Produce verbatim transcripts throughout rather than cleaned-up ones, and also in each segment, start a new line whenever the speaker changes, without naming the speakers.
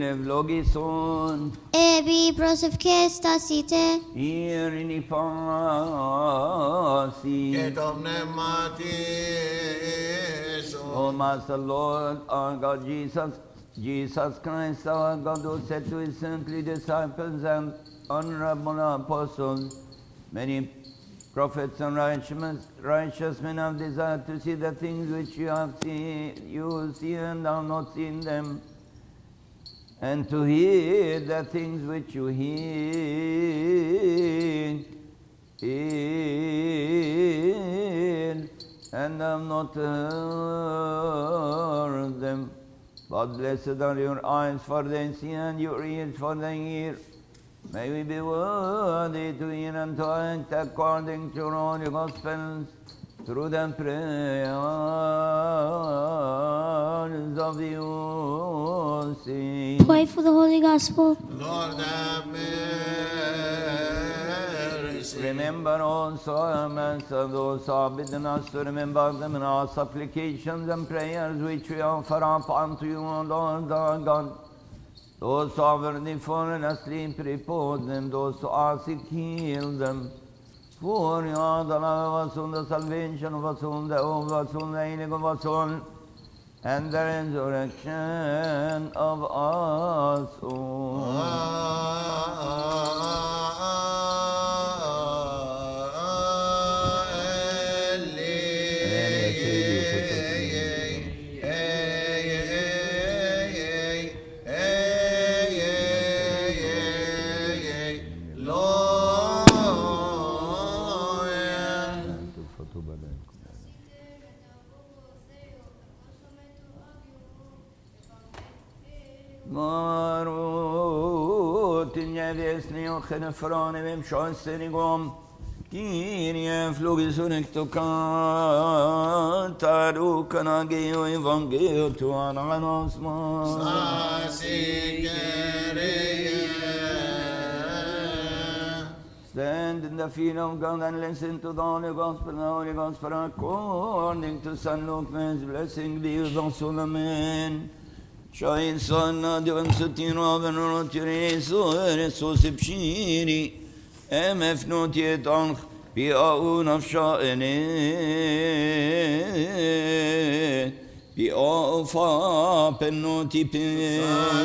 ευλογήσον.
Επί προσευχέστασίτε.
Ήρνη πάση.
Και το πνεύμα σου.
O Master Lord, our God Jesus, Jesus Christ, our God, who said to his saintly disciples and honorable apostles, many prophets and righteous, righteous men have desired to see the things which you have seen, you see and have not seen them, and to hear the things which you hear, hear and have not heard them. But blessed are your eyes, for they see, and your ears, for they hear. May we be worthy to hear and to act according to all your gospels, through the prayers of the saints.
Pray for the Holy Gospel.
Lord have mercy.
Remember also our Master, those who have bidden us to remember them in our supplications and prayers which we offer up unto you, O Lord our God. Those who have already fallen asleep, repose them. Those who are sick, heal them. For you are the love of us, and the salvation of us, and the hope of us, and the healing of us all, and the resurrection of us all. Frane vem shansenigom Kyrie flugison ektokan Taru kanageo evangeo tu ananosma Stand in the fear of God and listen to the Holy Gospel, the Holy Gospel according to Saint Luke. Blessing be with us all, amen. Şahin sana divan sutino benoro tireso ereso sepşini emef notiye tank bi aun afşaene bi afa pennotipe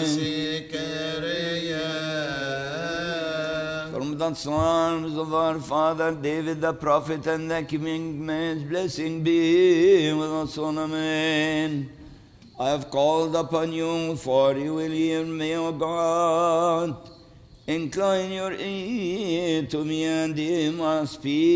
From the Psalms of our father David the prophet and the king, man's blessing be with us all, amen. I have called upon you, for you will hear me, O God. Incline your ear to me and hear my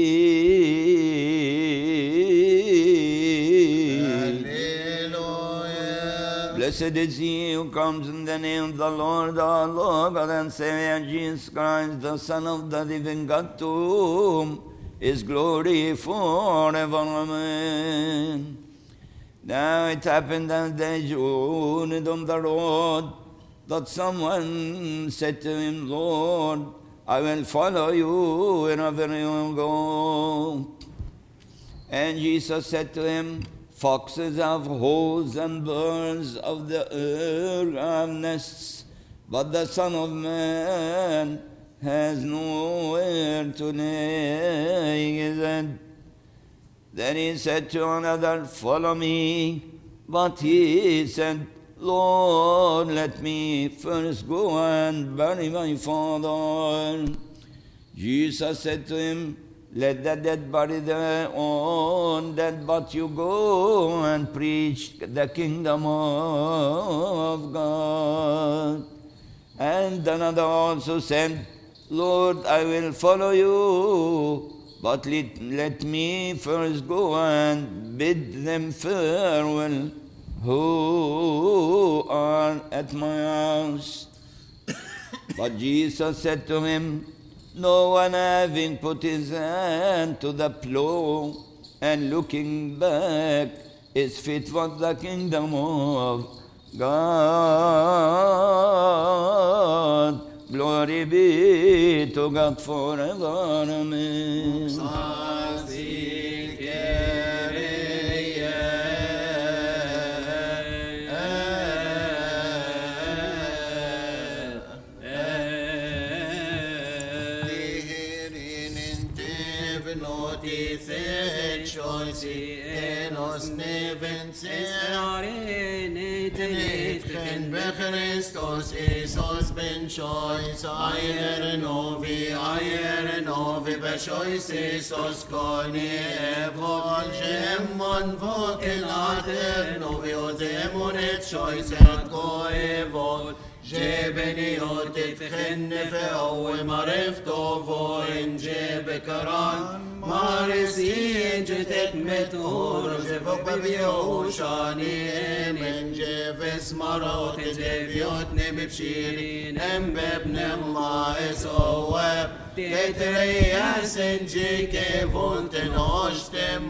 speech. Hallelujah. Blessed is he who comes in the name of the Lord, our Lord, God and Savior Jesus Christ, the Son of the living God, to whom is glory forever. Amen. Now it happened that they journeyed on the road, that someone said to him, Lord, I will follow you wherever you go. And Jesus said to him, foxes have holes and birds of the air have nests, but the Son of Man has nowhere to lay his head. Then he said to another, follow me. But he said, Lord, let me first go and bury my father. Jesus said to him, let the dead bury their own dead, but you go and preach the kingdom of God. And another also said, Lord, I will follow you, but let, let me first go and bid them farewell who are at my house. But Jesus said to him, no one having put his hand to the plow and looking back is fit for the kingdom of God. Glory be to God forever. Amen.
osi enos nevenser Nitchen bechristos Isos ben choice Ayer novi, ayer novi Beshois Isos koni evol Shemon vokel ater novi Ozemon et choice et ko evol جبني وتتخن في أول مرفت وفوين جيب كران مارسين جتت متور جفوك بيوشاني من جيب اسمروت جيب يوتني ببشيرين ام بابن ما اسواب تترياس انجي كيفون تنوشتم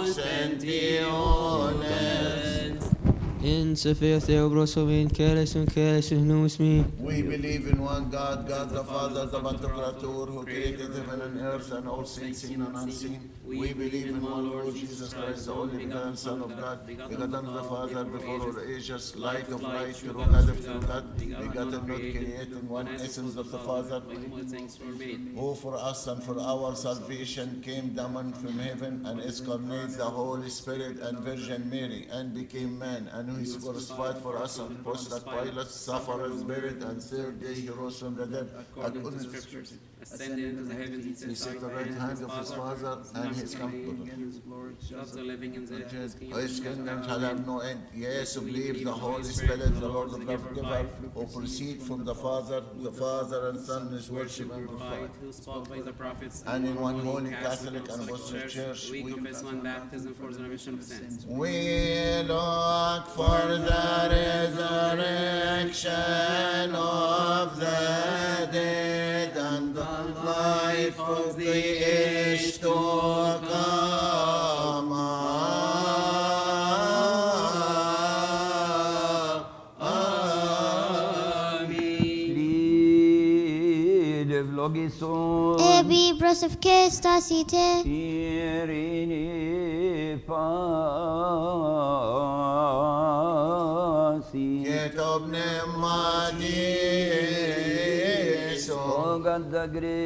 موسنتيونس
In Sophia Theobros of in Keres and Keres and knows me.
We believe in one God, God the Father, the Pantocrator, who created heaven and earth and all things seen and unseen. We believe in one Lord Jesus Christ, the only begotten Son of God, begotten of the Father before all ages, light of light, true God of true God, begotten, not created, one essence of the Father, who for us and for our salvation came down from heaven and incarnated the Holy Spirit and Virgin Mary and became man, and who is crucified for us on the cross like Pilate, suffered, buried, and third day he rose from the dead, according to the Scriptures.
Ascended into the heavens, he
He sat at the right hand of his Father, and his comforter.
of the living and the dead.
His kingdom shall have no end. Yes, believe the Holy Spirit, the Lord of love giver, who proceed from the Father, the Father and Son is worship and glorified.
Who spoke by the prophets,
And in one holy Catholic and Apostolic Church,
we
we
confess one baptism for the remission of sins.
We look for the resurrection of the dead and the life of the age to come.
Lide vlogison
Ebi brosef kestasite.
Irini pasi
Kitab Nemadi
O gadda gre